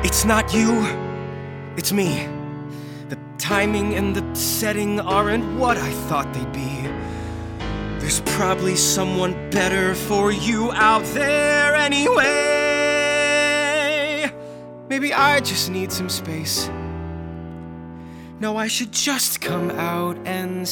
It's not you, it's me. The timing and the setting aren't what I thought they'd be. There's probably someone better for you out there anyway. Maybe I just need some space. No, I should just come out and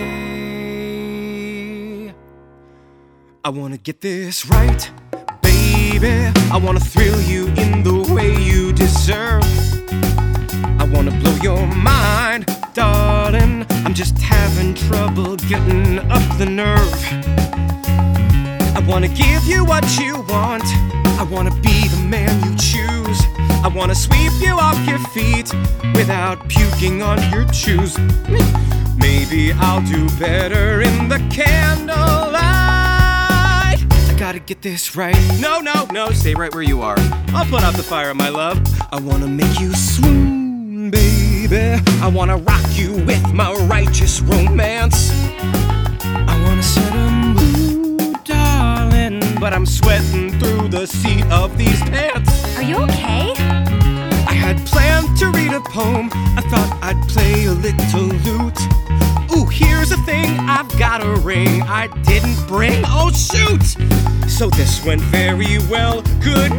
say, I wanna get this right, baby. I wanna thrill you in the way you deserve. I wanna blow your mind, darling. I'm just having trouble getting up the nerve. I wanna give you what you want. I wanna be the man you choose. I wanna sweep you off your feet without puking on your shoes. Maybe I'll do better in the candlelight. I gotta get this right. No, stay right where you are. I'll put out the fire, my love. I wanna make you swoon, baby. I wanna rock you with my righteous romance. I wanna set a mood, darling, but I'm sweating through the seat of these pants. Are you okay? I had planned to read a poem. I thought I'd play a little lute. Ooh, here's the thing, I've got a ring I didn't bring. Oh shoot! So this went very well. Good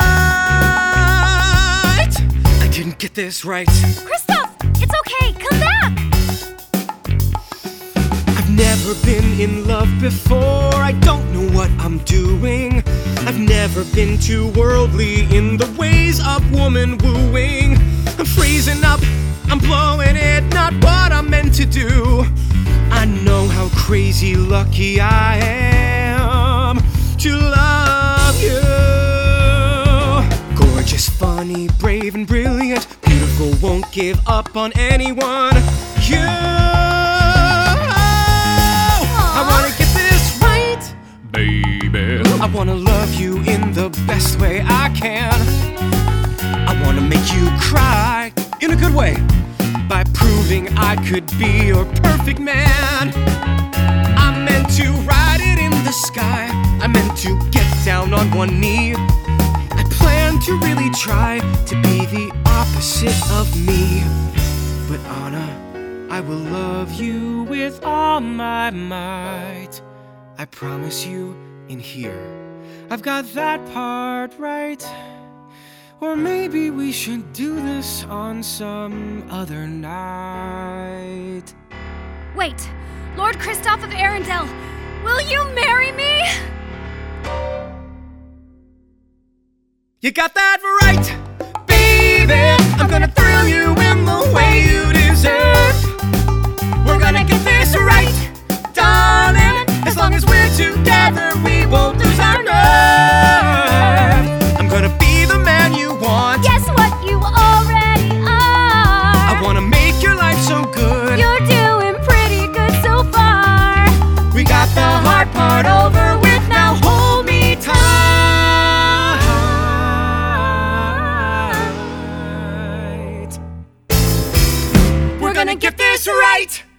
night. I didn't get this right. Kristoff, it's okay. Come back. I've never been in love before. I don't know what I'm doing. I've never been too worldly in the ways of woman wooing. I'm freezing up, I'm blowing it, not what I'm meant to do. I know how crazy lucky I am to love you. Gorgeous, funny, brave and brilliant, beautiful, won't give up on anyone. You, I wanna get this right, baby. I wanna love you in the best way I can. I wanna make you cry in a good way by proving I could be your perfect man. I meant to write it in the sky. I meant to get down on one knee. I planned to really try to be the opposite of me. But Anna, I will love you with all my might. I promise you in here, I've got that part right. Or maybe we should do this on some other night. Wait, Lord Kristoff of Arendelle, will you marry me? You got that right, baby. I'm gonna thrill you in the way you deserve. We're gonna get this right, darling. As long as we're together, we won't lose our nerve. I'm gonna be the man you want. Guess what you already are. I wanna make your life so good. You're doing pretty good so far. We got the hard part over with, now hold me tight. We're gonna get this right.